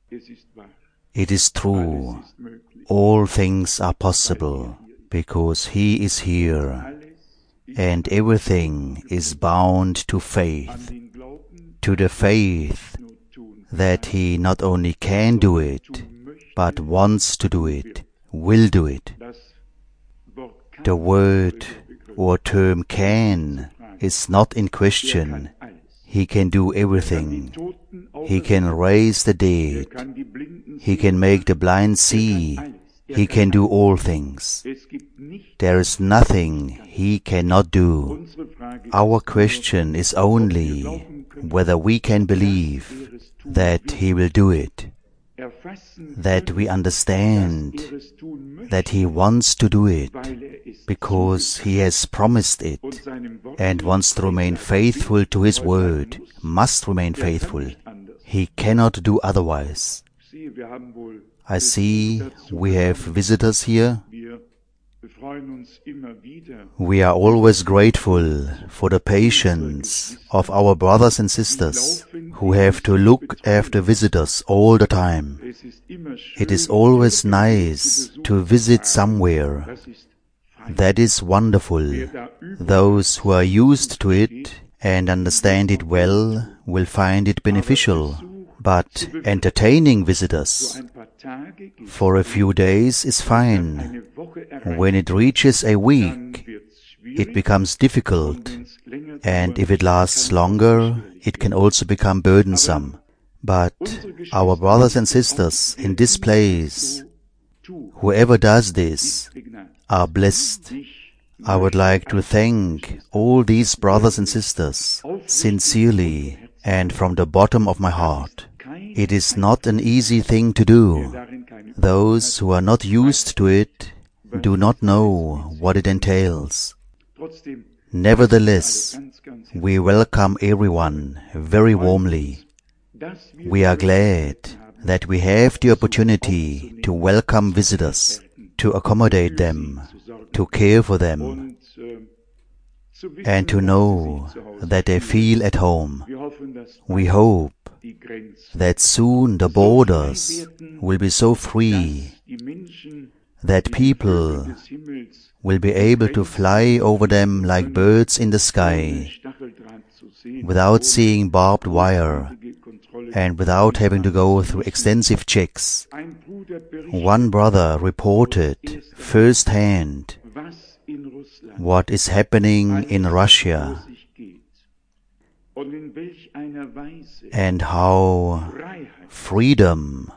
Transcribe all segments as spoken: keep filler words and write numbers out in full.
It is true, all things are possible, because He is here, and everything is bound to faith, to the faith that He not only can do it, but wants to do it, will do it. The word or term can is not in question. He can do everything. He can raise the dead. He can make the blind see. He can do all things. There is nothing He cannot do. Our question is only whether we can believe that He will do it, that we understand that He wants to do it, because He has promised it, and wants to remain faithful to His word, must remain faithful. He cannot do otherwise. I see we have visitors here. We are always grateful for the patience of our brothers and sisters who have to look after visitors all the time. It is always nice to visit somewhere. That is wonderful. Those who are used to it and understand it well will find it beneficial. But entertaining visitors for a few days is fine. When it reaches a week, it becomes difficult, and if it lasts longer, it can also become burdensome. But our brothers and sisters in this place, whoever does this, are blessed. I would like to thank all these brothers and sisters sincerely and from the bottom of my heart. It is not an easy thing to do. Those who are not used to it do not know what it entails. Nevertheless, we welcome everyone very warmly. We are glad that we have the opportunity to welcome visitors, to accommodate them, to care for them, and to know that they feel at home. We hope that soon the borders will be so free that people will be able to fly over them like birds in the sky, without seeing barbed wire and without having to go through extensive checks. One brother reported firsthand what is happening in Russia and how freedom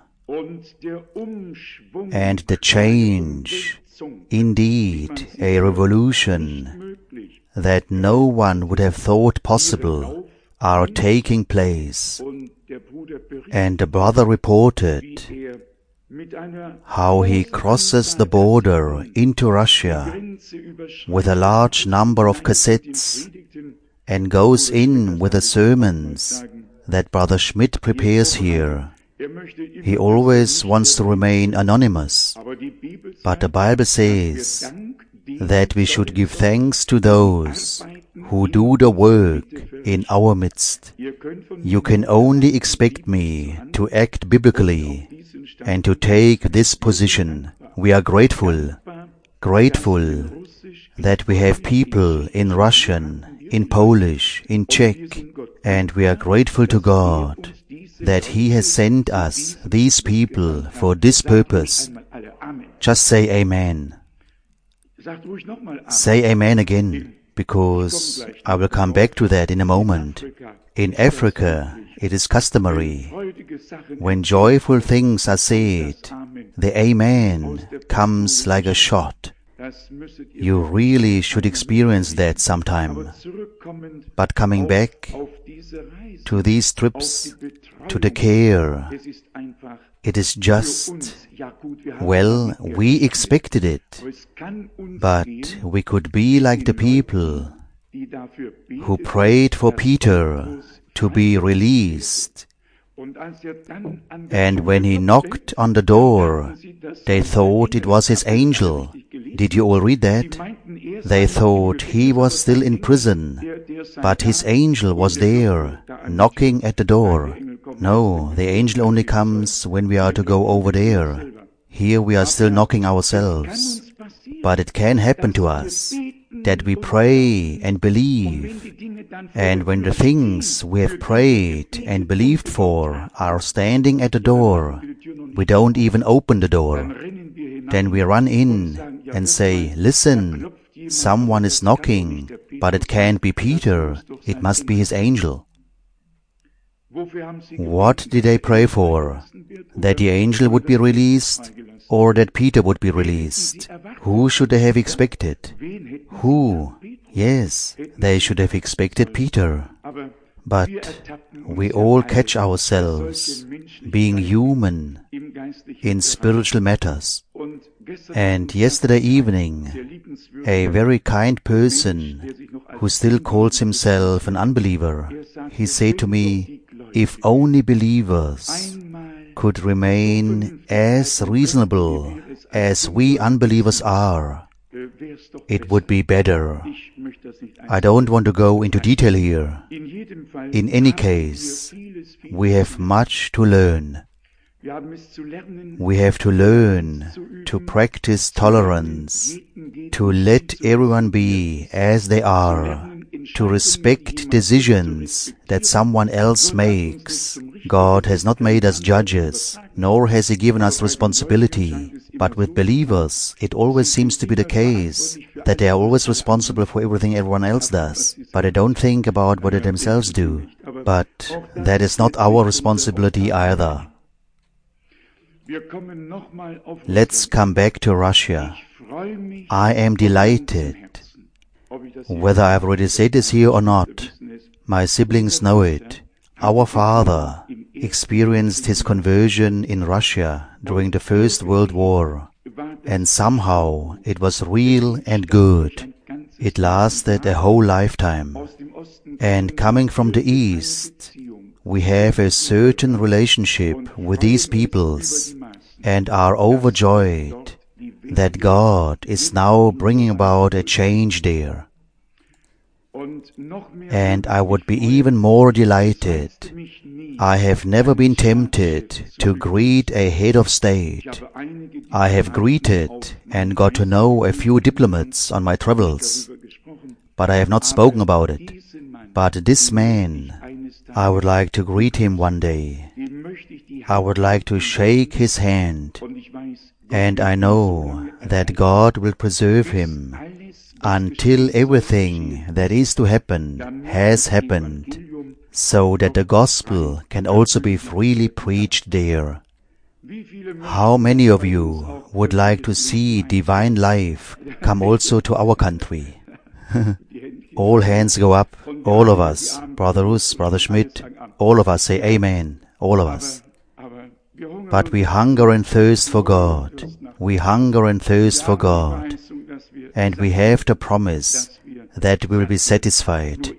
and the change, indeed a revolution that no one would have thought possible, are taking place. And the brother reported how he crosses the border into Russia with a large number of cassettes and goes in with the sermons that Brother Schmidt prepares here. He always wants to remain anonymous, but the Bible says that we should give thanks to those who do the work in our midst. You can only expect me to act biblically and to take this position. We are grateful, grateful that we have people in Russian, in Polish, in Czech, and we are grateful to God that He has sent us these people for this purpose. Just say Amen. Say Amen again, because I will come back to that in a moment. In Africa, it is customary. When joyful things are said, the Amen comes like a shot. You really should experience that sometime. But coming back to these trips, to the care, it is just, well, we expected it, but we could be like the people who prayed for Peter to be released. And when he knocked on the door, they thought it was his angel. Did you all read that? They thought he was still in prison, but his angel was there, knocking at the door. No, the angel only comes when we are to go over there. Here we are still knocking ourselves. But it can happen to us that we pray and believe, and when the things we have prayed and believed for are standing at the door, we don't even open the door. Then we run in and say, "Listen, someone is knocking, but it can't be Peter, it must be his angel." What did they pray for? That the angel would be released, or that Peter would be released? Who should they have expected? Who? Yes, they should have expected Peter. But we all catch ourselves being human in spiritual matters. And yesterday evening, a very kind person who still calls himself an unbeliever, he said to me, "If only believers could remain as reasonable as we unbelievers are, it would be better." I don't want to go into detail here. In any case, we have much to learn. We have to learn to practice tolerance, to let everyone be as they are, to respect decisions that someone else makes. God has not made us judges, nor has He given us responsibility. But with believers, it always seems to be the case that they are always responsible for everything everyone else does, but they don't think about what they themselves do. But that is not our responsibility either. Let's come back to Russia. I am delighted. Whether I have already said this here or not, my siblings know it. Our father experienced his conversion in Russia during the First World War, and somehow it was real and good. It lasted a whole lifetime. And coming from the East, we have a certain relationship with these peoples and are overjoyed that God is now bringing about a change there. And I would be even more delighted. I have never been tempted to greet a head of state. I have greeted and got to know a few diplomats on my travels, but I have not spoken about it. But this man, I would like to greet him one day. I would like to shake his hand, and I know that God will preserve him until everything that is to happen has happened, so that the gospel can also be freely preached there. How many of you would like to see divine life come also to our country? All hands go up, all of us, Brother Rus, Brother Schmidt, all of us say Amen, all of us. But we hunger and thirst for God. We hunger and thirst for God. And we have the promise that we will be satisfied.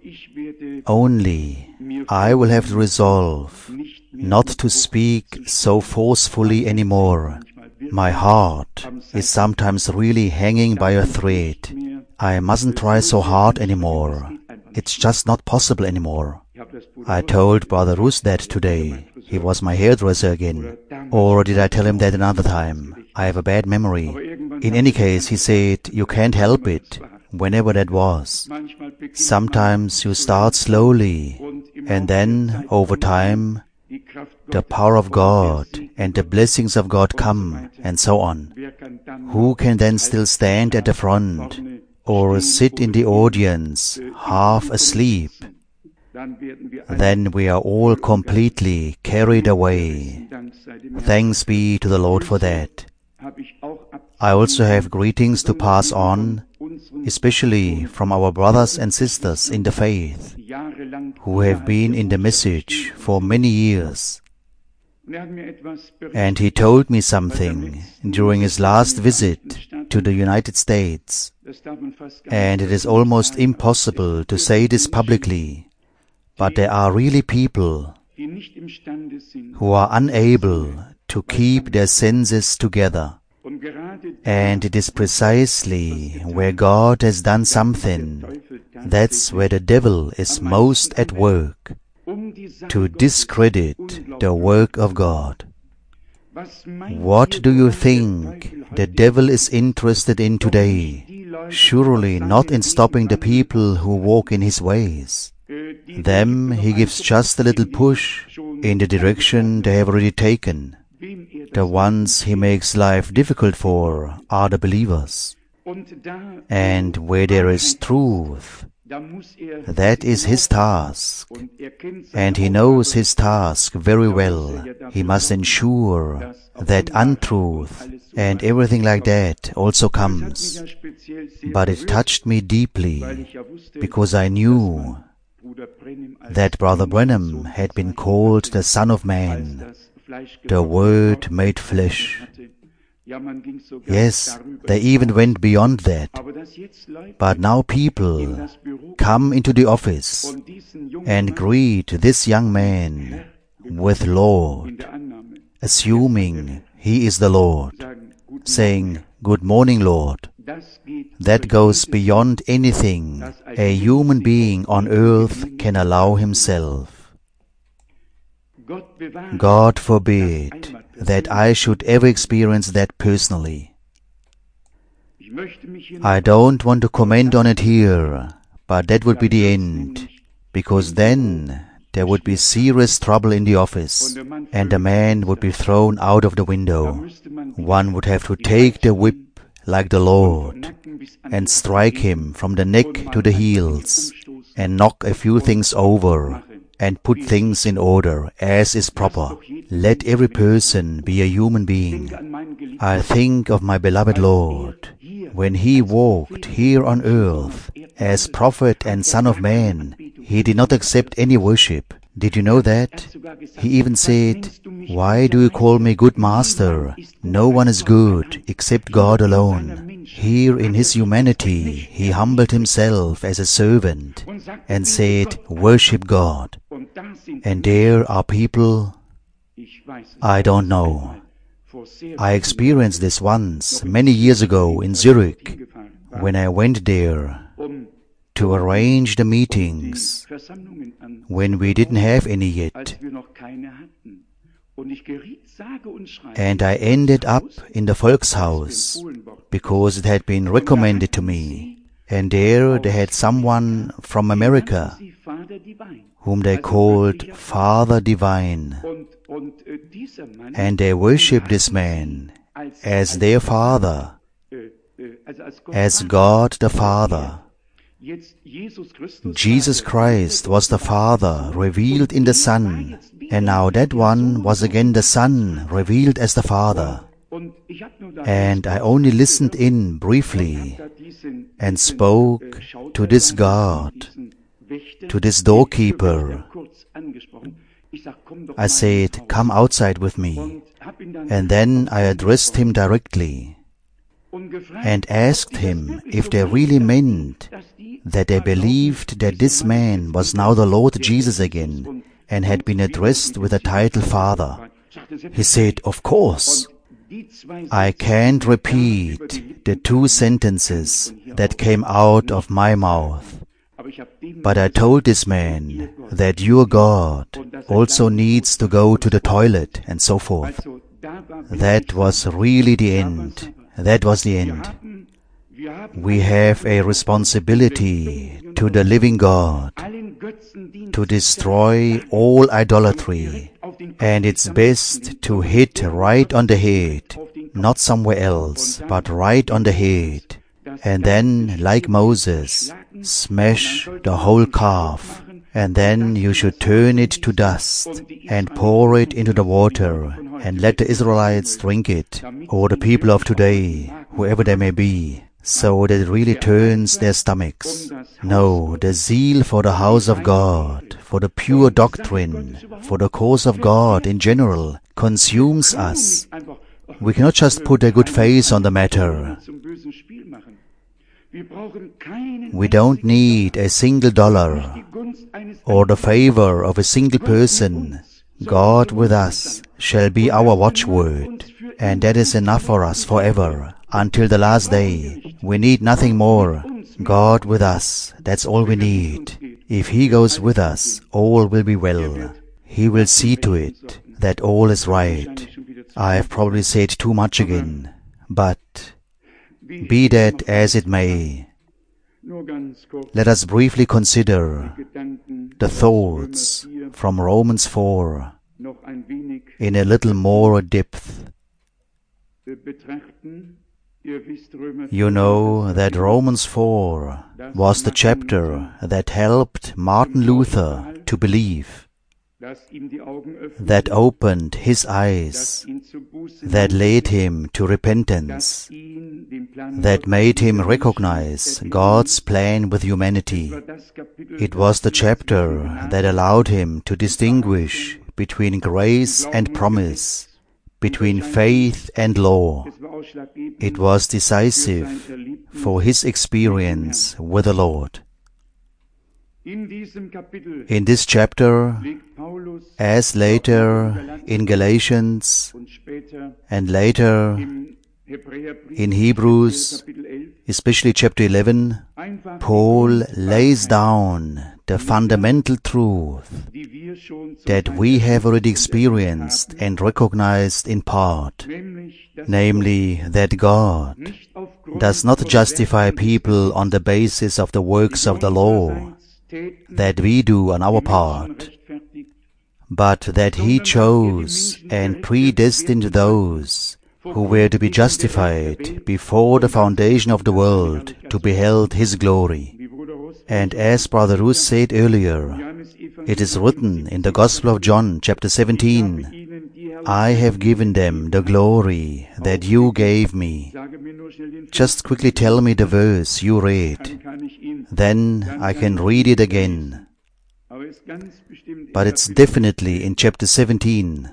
Only I will have the resolve not to speak so forcefully anymore. My heart is sometimes really hanging by a thread. I mustn't try so hard anymore. It's just not possible anymore. I told Brother Rus that today. He was my hairdresser again. Or did I tell him that another time? I have a bad memory. In any case, he said, you can't help it, whenever that was. Sometimes you start slowly, and then, over time, the power of God and the blessings of God come, and so on. Who can then still stand at the front, or sit in the audience, half asleep? Then we are all completely carried away. Thanks be to the Lord for that. I also have greetings to pass on, especially from our brothers and sisters in the faith, who have been in the message for many years. And he told me something during his last visit to the United States, and it is almost impossible to say this publicly, but there are really people who are unable to keep their senses together. And it is precisely where God has done something, that's where the devil is most at work. to discredit the work of God. What do you think the devil is interested in today? Surely not in stopping the people who walk in his ways. Them he gives just a little push in the direction they have already taken. The ones he makes life difficult for are the believers. And where there is truth, that is his task. And he knows his task very well. He must ensure that untruth and everything like that also comes. But it touched me deeply, because I knew that Brother Branham had been called the Son of Man, the Word made flesh. Yes, they even went beyond that. But now people come into the office and greet this young man with Lord, assuming he is the Lord, saying, "Good morning, Lord." That goes beyond anything a human being on earth can allow himself. God forbid that I should ever experience that personally. I don't want to comment on it here, but that would be the end, because then there would be serious trouble in the office, and the man would be thrown out of the window. One would have to take the whip like the Lord, and strike him from the neck to the heels, and knock a few things over, and put things in order as is proper. Let every person be a human being. I think of my beloved Lord. When he walked here on earth as prophet and Son of Man, he did not accept any worship. Did you know that? He even said, "Why do you call me good master? No one is good except God alone." Here in his humanity, he humbled himself as a servant and said, "Worship God." And there are people, I don't know. I experienced this once, many years ago in Zurich, when I went there to arrange the meetings, when we didn't have any yet. And I ended up in the Volkshaus, because it had been recommended to me. And there they had someone from America, whom they called Father Divine. And they worship this man as their Father, as God the Father. Jesus Christ was the Father revealed in the Son, and now that one was again the Son revealed as the Father. And I only listened in briefly and spoke to this God, to this doorkeeper. I said, "Come outside with me." And then I addressed him directly and asked him if they really meant that they believed that this man was now the Lord Jesus again and had been addressed with the title Father. He said, "Of course." I can't repeat the two sentences that came out of my mouth, but I told this man that your God also needs to go to the toilet and so forth. That was really the end. That was the end. We have a responsibility to the living God to destroy all idolatry, and it's best to hit right on the head, not somewhere else, but right on the head, and then, like Moses, smash the whole calf, and then you should turn it to dust and pour it into the water and let the Israelites drink it, or the people of today, whoever they may be, so that it really turns their stomachs. No, the zeal for the house of God, for the pure doctrine, for the cause of God in general, consumes us. We cannot just put a good face on the matter. We don't need a single dollar or the favor of a single person. God with us shall be our watchword, and that is enough for us forever, until the last day. We need nothing more. God with us, that's all we need. If He goes with us, all will be well. He will see to it that all is right. I have probably said too much again, but be that as it may, let us briefly consider the thoughts from Romans four in a little more depth. You know that Romans four was the chapter that helped Martin Luther to believe, that opened his eyes, that led him to repentance, that made him recognize God's plan with humanity. It was the chapter that allowed him to distinguish between grace and promise, between faith and law. It was decisive for his experience with the Lord. In this chapter, as later in Galatians and later in Hebrews, especially chapter eleven, Paul lays down the fundamental truth that we have already experienced and recognized in part, namely that God does not justify people on the basis of the works of the law that we do on our part, but that He chose and predestined those who were to be justified before the foundation of the world to behold His glory. And as Brother Ruth said earlier, it is written in the Gospel of John, chapter seventeen, I have given them the glory that you gave me. Just quickly tell me the verse you read, then I can read it again. But it's definitely in chapter seventeen,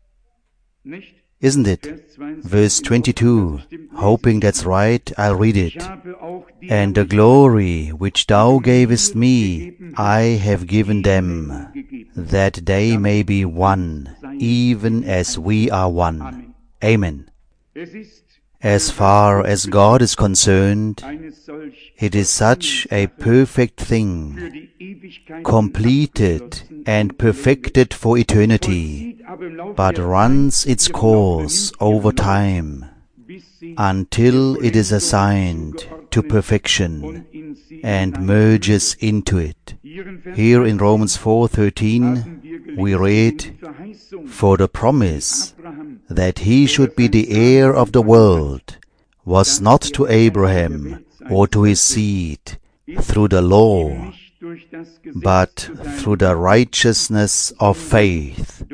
isn't it? Verse twenty-two, hoping that's right, I'll read it. And the glory which thou gavest me, I have given them, that they may be one, even as we are one. Amen. As far as God is concerned, it is such a perfect thing, completed and perfected for eternity, but runs its course over time until it is assigned to perfection and merges into it. Here in Romans four thirteen we read, for the promise that he should be the heir of the world was not to Abraham or to his seed through the law, but through the righteousness of faith.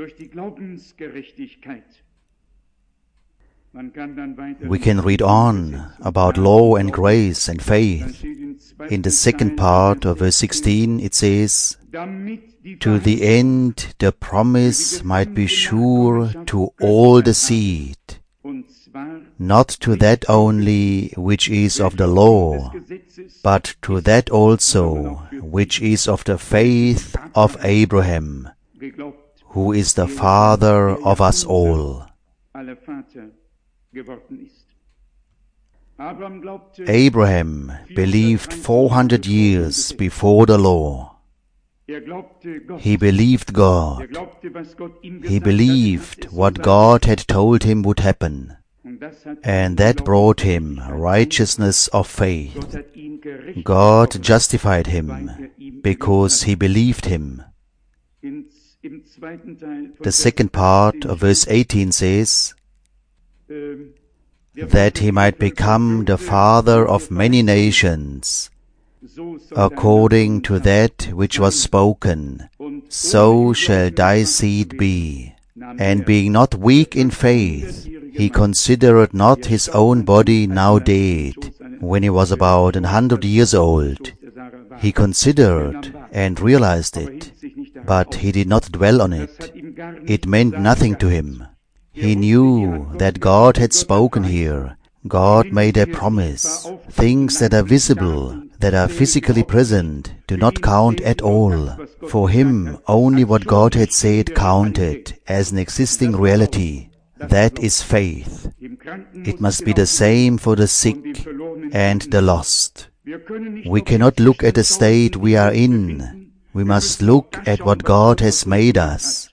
We can read on about law and grace and faith. In the second part of verse sixteen it says, to the end the promise might be sure to all the seed, not to that only which is of the law, but to that also which is of the faith of Abraham, who is the father of us all. Abraham believed four hundred years before the law. He believed God. He believed what God had told him would happen, and that brought him righteousness of faith. God justified him because he believed him. The second part of verse eighteen says, that he might become the father of many nations, according to that which was spoken, so shall thy seed be. And being not weak in faith, he considered not his own body now dead, when he was about an hundred years old. He considered and realized it, but he did not dwell on it. It meant nothing to him. He knew that God had spoken here. God made a promise. Things that are visible, that are physically present, do not count at all. For him, only what God had said counted as an existing reality. That is faith. It must be the same for the sick and the lost. We cannot look at the state we are in We must look at what God has made us.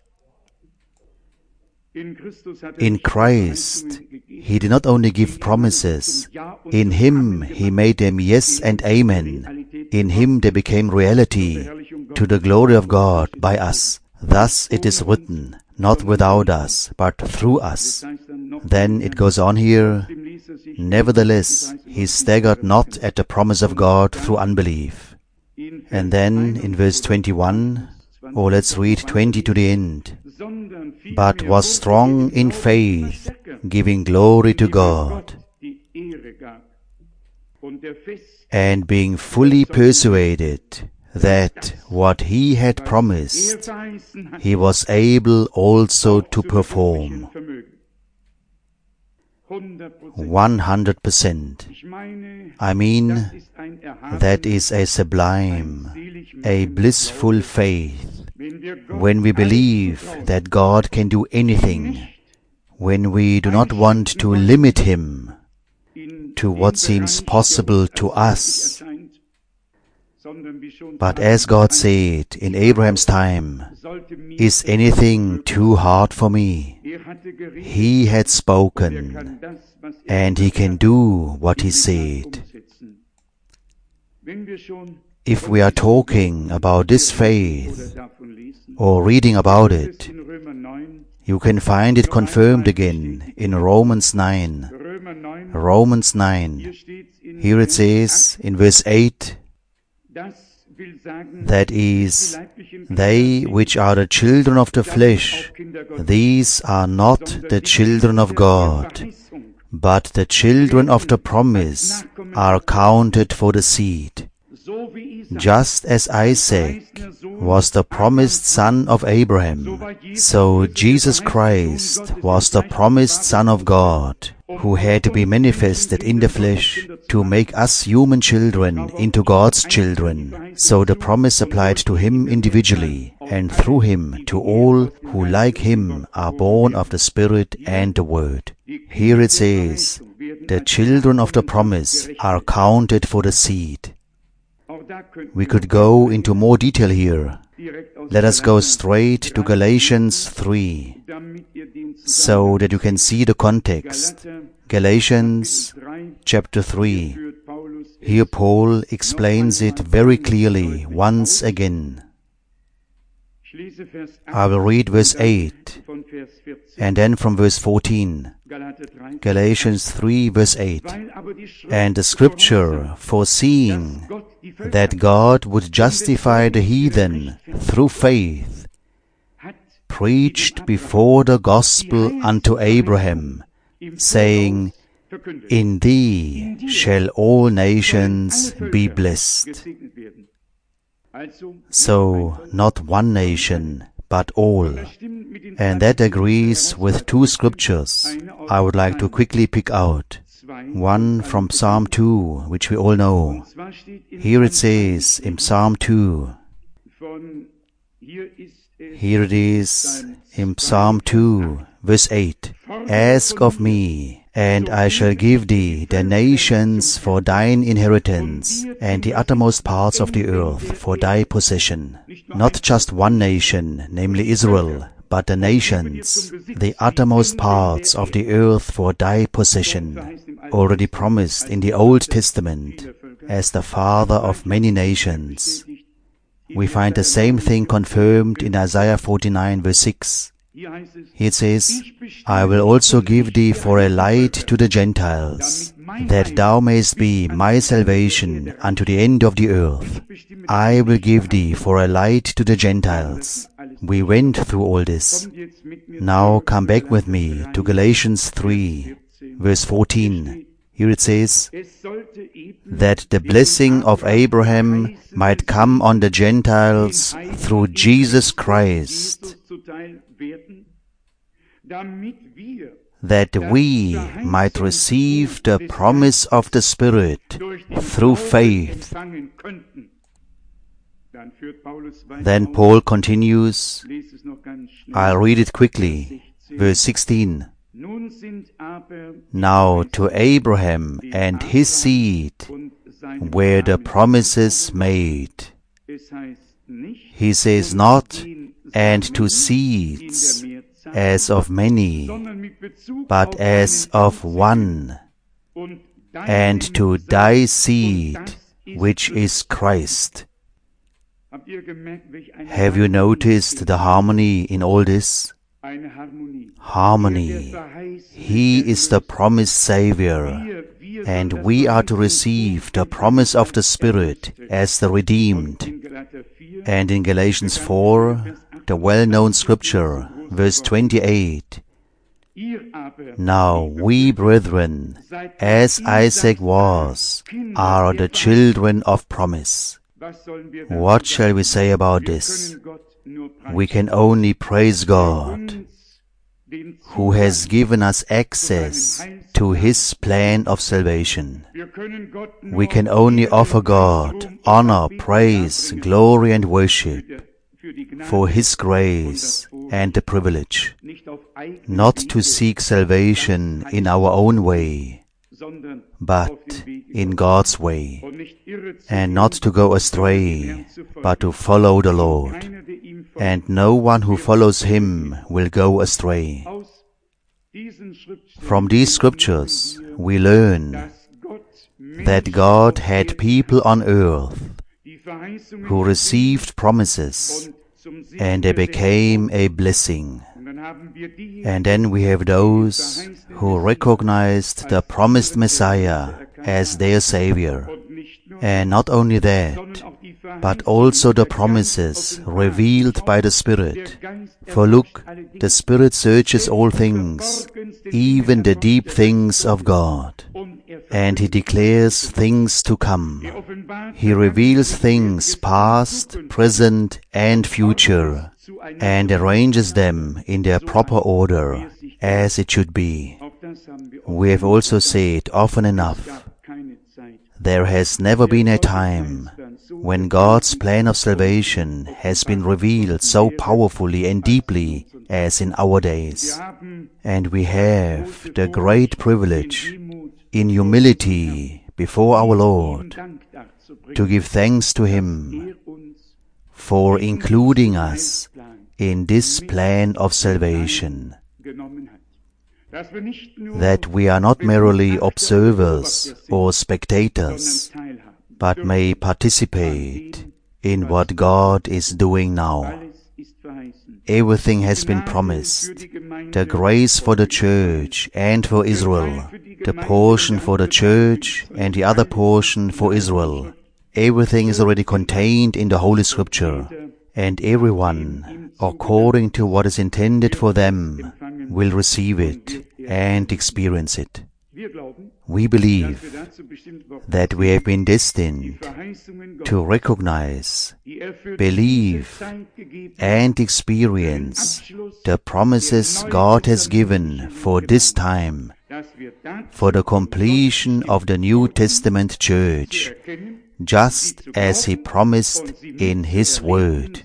In Christ, He did not only give promises. In Him, He made them yes and amen. In Him they became reality, to the glory of God by us. Thus it is written, not without us, but through us. Then it goes on here, nevertheless, he staggered not at the promise of God through unbelief. And then in verse twenty-one, or let's read twenty to the end, but was strong in faith, giving glory to God, and being fully persuaded that what he had promised, he was able also to perform. One hundred percent. I mean, that is a sublime, a blissful faith, when we believe that God can do anything, when we do not want to limit Him to what seems possible to us. But as God said in Abraham's time, is anything too hard for me? He had spoken, and He can do what He said. If we are talking about this faith, or reading about it, you can find it confirmed again in Romans nine. Romans nine. Here it says in verse eight, that is, they which are the children of the flesh, these are not the children of God, but the children of the promise are counted for the seed. Just as Isaac was the promised son of Abraham, so Jesus Christ was the promised Son of God, who had to be manifested in the flesh to make us human children into God's children. So the promise applied to Him individually, and through Him to all who like Him are born of the Spirit and the Word. Here it says, the children of the promise are counted for the seed. We could go into more detail here. Let us go straight to Galatians three, so that you can see the context. Galatians chapter three. Here Paul explains it very clearly once again. I will read verse eight, and then from verse fourteen. Galatians three verse eight. And the scripture, foreseeing that God would justify the heathen through faith, preached before the gospel unto Abraham, saying, in thee shall all nations be blessed. So, not one nation, but all. And that agrees with two scriptures I would like to quickly pick out. One from Psalm two, which we all know. Here it says in Psalm two, here it is in Psalm two, verse eight, ask of me, and I shall give thee the nations for thine inheritance, and the uttermost parts of the earth for thy possession. Not just one nation, namely Israel, but the nations, the uttermost parts of the earth for thy possession, already promised in the Old Testament as the father of many nations. We find the same thing confirmed in Isaiah forty-nine verse six. It says, I will also give thee for a light to the Gentiles, that thou mayst be my salvation unto the end of the earth. I will give thee for a light to the Gentiles. We went through all this. Now come back with me to Galatians three, verse fourteen. Here it says, that the blessing of Abraham might come on the Gentiles through Jesus Christ, that we might receive the promise of the Spirit through faith. Then Paul continues, I'll read it quickly, verse sixteen. Now to Abraham and his seed were the promises made. He says not, and to seeds, as of many, but as of one, and to thy seed, which is Christ. Have you noticed the harmony in all this? Harmony. He is the promised Savior, and we are to receive the promise of the Spirit as the redeemed. And in Galatians four, the well-known scripture, verse twenty-eight, now we, brethren, as Isaac was, are the children of promise. What shall we say about this? We can only praise God, who has given us access to His plan of salvation. We can only offer God honor, praise, glory and worship for His grace and the privilege, not to seek salvation in our own way, but in God's way, and not to go astray, but to follow the Lord. And no one who follows Him will go astray. From these scriptures we learn that God had people on earth who received promises, and they became a blessing. And then we have those who recognized the promised Messiah as their Savior. And not only that, but also the promises revealed by the Spirit. For look, the Spirit searches all things, even the deep things of God. And He declares things to come. He reveals things past, present, and future, and arranges them in their proper order, as it should be. We have also said often enough, there has never been a time when God's plan of salvation has been revealed so powerfully and deeply as in our days. And we have the great privilege, in humility before our Lord, to give thanks to Him for including us in this plan of salvation, that we are not merely observers or spectators, but may participate in what God is doing now. Everything has been promised, the grace for the church and for Israel, the portion for the church and the other portion for Israel. Everything is already contained in the Holy Scripture, and everyone, according to what is intended for them, will receive it and experience it. We believe that we have been destined to recognize, believe, and experience the promises God has given for this time, for the completion of the New Testament church, just as He promised in His Word.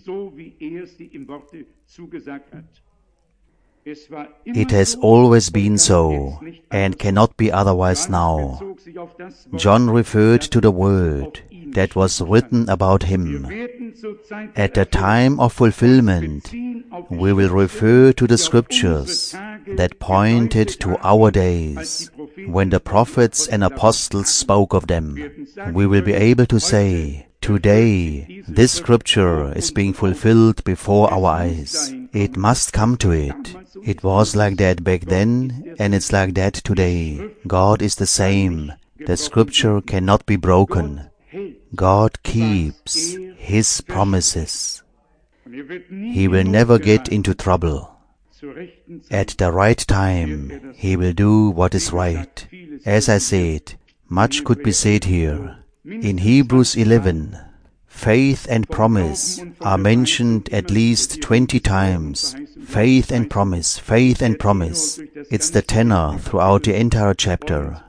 It has always been so, and cannot be otherwise now. John referred to the Word that was written about Him. At the time of fulfillment, we will refer to the Scriptures that pointed to our days, when the prophets and apostles spoke of them. We will be able to say, today, this Scripture is being fulfilled before our eyes. It must come to it. It was like that back then, and it's like that today. God is the same. The Scripture cannot be broken. God keeps His promises. He will never get into trouble. At the right time, He will do what is right. As I said, much could be said here. In Hebrews eleven, faith and promise are mentioned at least twenty times. Faith and promise, faith and promise. It's the tenor throughout the entire chapter.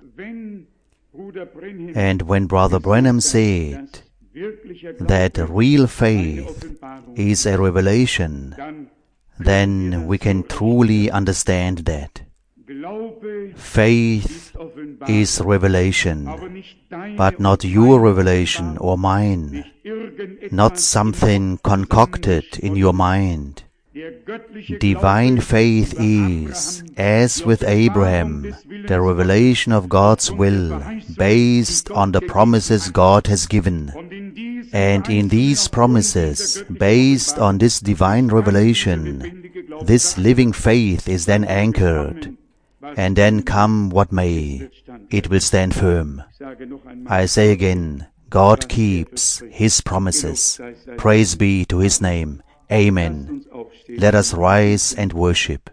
And when Brother Branham said that real faith is a revelation, then we can truly understand that. Faith is revelation, but not your revelation or mine, not something concocted in your mind. Divine faith is, as with Abraham, the revelation of God's will, based on the promises God has given. And in these promises, based on this divine revelation, this living faith is then anchored. And then come what may, it will stand firm. I say again, God keeps His promises. Praise be to His name. Amen. Let us rise and worship.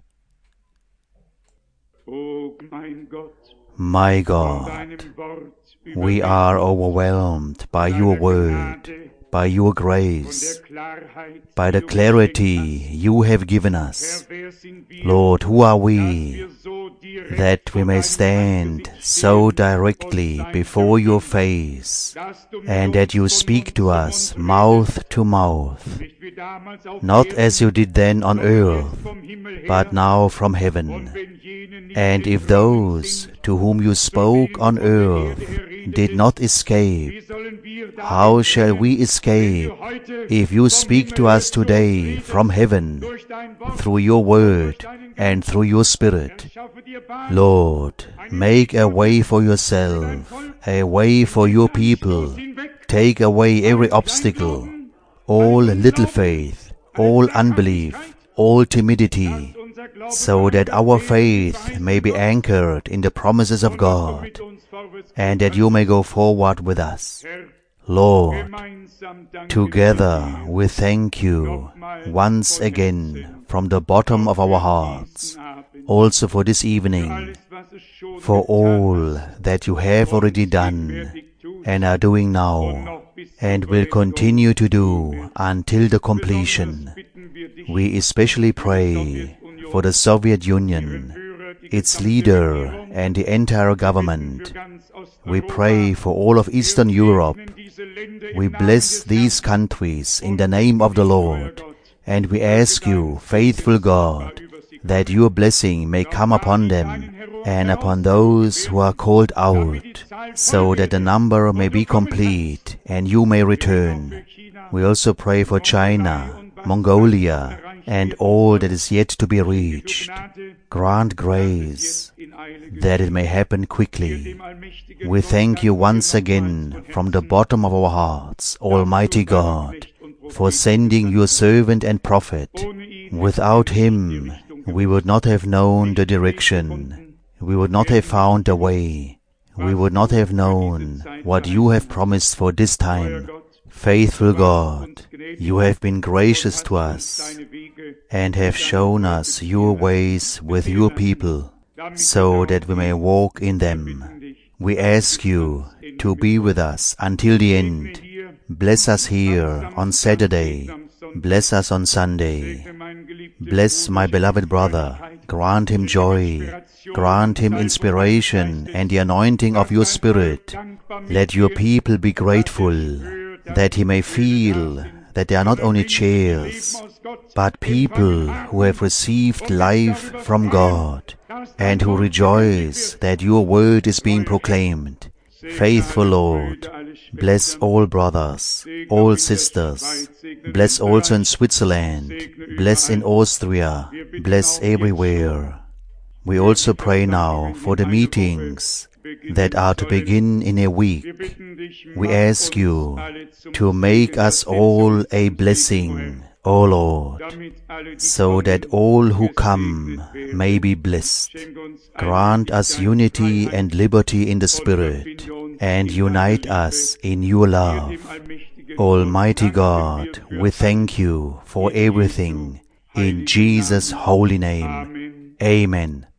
My God, we are overwhelmed by your word, by your grace, by the clarity you have given us. Lord, who are we that we may stand so directly before your face, and that you speak to us mouth to mouth, not as you did then on earth, but now from heaven. And if those to whom you spoke on earth did not escape, how shall we escape if you speak to us today from heaven through your word and through your Spirit? Lord, make a way for yourself, a way for your people. Take away every obstacle, all little faith, all unbelief, all timidity, so that our faith may be anchored in the promises of God, and that you may go forward with us. Lord, together we thank you once again from the bottom of our hearts, also for this evening, for all that you have already done and are doing now, and will continue to do until the completion. We especially pray for the Soviet Union, its leader and the entire government. We pray for all of Eastern Europe. We bless these countries in the name of the Lord, and we ask you, faithful God, that your blessing may come upon them and upon those who are called out, so that the number may be complete and you may return. We also pray for China, Mongolia, and all that is yet to be reached. Grant grace that it may happen quickly. We thank you once again from the bottom of our hearts, Almighty God, for sending your servant and prophet. Without him, we would not have known the direction. We would not have found the way. We would not have known what you have promised for this time. Faithful God, you have been gracious to us and have shown us your ways with your people, so that we may walk in them. We ask you to be with us until the end. Bless us here on Saturday. Bless us on Sunday. Bless my beloved brother. Grant him joy. Grant him inspiration and the anointing of your Spirit. Let your people be grateful, that he may feel that they are not only chairs, but people who have received life from God and who rejoice that your word is being proclaimed. Faithful Lord, bless all brothers, all sisters, bless also in Switzerland, bless in Austria, bless everywhere. We also pray now for the meetings that are to begin in a week. We ask you to make us all a blessing, O Lord, so that all who come may be blessed. Grant us unity and liberty in the Spirit, and unite us in your love. Almighty God, we thank you for everything. In Jesus' holy name, Amen.